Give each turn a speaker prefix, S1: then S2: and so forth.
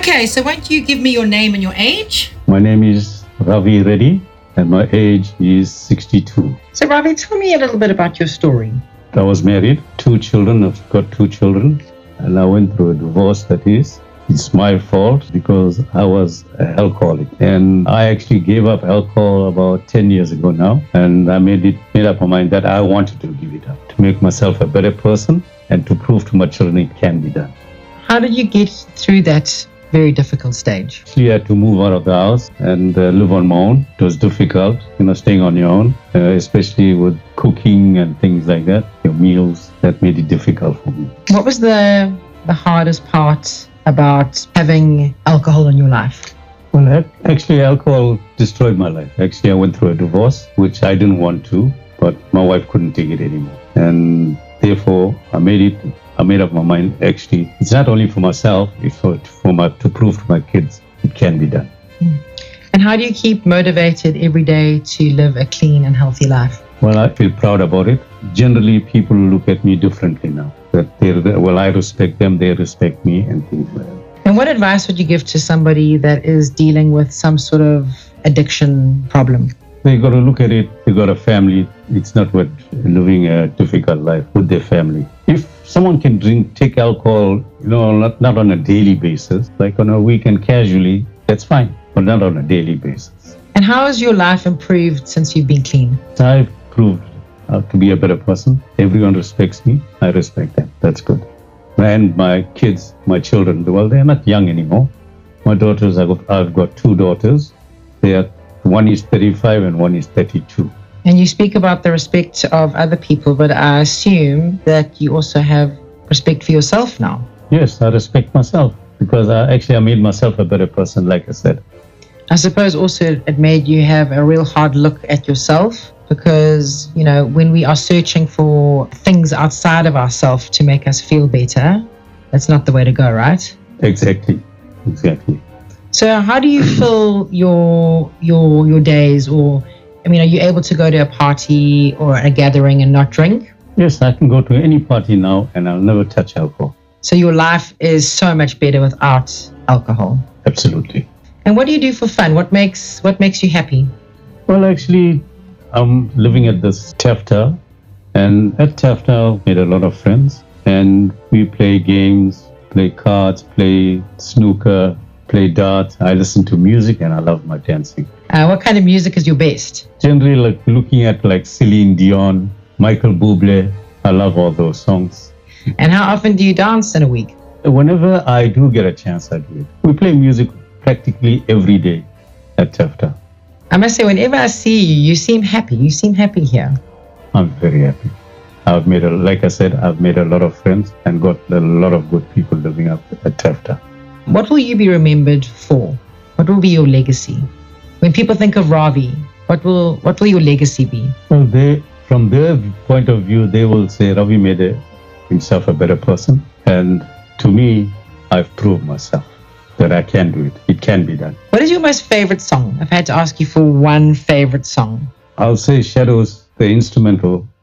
S1: Okay, so won't you give me your name and your age?
S2: My name is Ravi Reddy and my age is 62.
S1: So Ravi, tell me a little bit about your story.
S2: I was married, 2 children. I've got 2 children, and I went through a divorce. It's my fault because I was an alcoholic, and I actually gave up alcohol about 10 years ago now, and I made up my mind that I wanted to give it up to make myself a better person and to prove to my children it can be done.
S1: How did you get through that very difficult stage?
S2: Actually, I had to move out of the house and live on my own. It was difficult, staying on your own, especially with cooking and things like that. Your meals, that made it difficult for me.
S1: What was the hardest part about having alcohol in your life?
S2: Well, actually, alcohol destroyed my life. Actually, I went through a divorce, which I didn't want to, but my wife couldn't take it anymore. And therefore, I made up my mind, actually, it's not only for myself, it's to prove to my kids it can be done.
S1: And how do you keep motivated every day to live a clean and healthy life?
S2: Well, I feel proud about it. Generally, people look at me differently now. I respect them, they respect me, and things like that.
S1: And what advice would you give to somebody that is dealing with some sort of addiction problem?
S2: They got to look at it. They got a family. It's not worth living a difficult life with their family. If someone can take alcohol, not on a daily basis, like on a weekend casually, that's fine, but not on a daily basis.
S1: And how has your life improved since you've been clean?
S2: I've proved to be a better person. Everyone respects me. I respect them. That's good. And my kids, my children, well, they're not young anymore. My daughters, I've got 2 daughters. One is 35 and one is 32.
S1: And you speak about the respect of other people, but I assume that you also have respect for yourself now.
S2: Yes, I respect myself because I made myself a better person, like I said.
S1: I suppose also it made you have a real hard look at yourself because, when we are searching for things outside of ourselves to make us feel better, that's not the way to go, right?
S2: Exactly.
S1: So how do you fill your days, or are you able to go to a party or a gathering and not drink?
S2: Yes, I can go to any party now and I'll never touch alcohol.
S1: So your life is so much better without alcohol.
S2: Absolutely.
S1: And what do you do for fun? What makes you happy?
S2: Well, actually, I'm living at this TAFTA, and at TAFTA I made a lot of friends, and we play games, play cards, play snooker, play darts. I listen to music and I love my dancing.
S1: What kind of music is your best?
S2: Generally, looking at Celine Dion, Michael Bublé. I love all those songs.
S1: And how often do you dance in a week?
S2: Whenever I do get a chance, I do it. We play music practically every day at TAFTA.
S1: I must say, whenever I see you, you seem happy. You seem happy here.
S2: I'm very happy. I've made a lot of friends and got a lot of good people living up at TAFTA.
S1: What will you be remembered for? What will be your legacy? When people think of Ravi, what will your legacy be?
S2: Well, from their point of view, they will say Ravi made himself a better person. And to me, I've proved myself that I can do it. It can be done.
S1: What is your most favorite song? I've had to ask you for one favorite song.
S2: I'll say Shadows, the instrumental,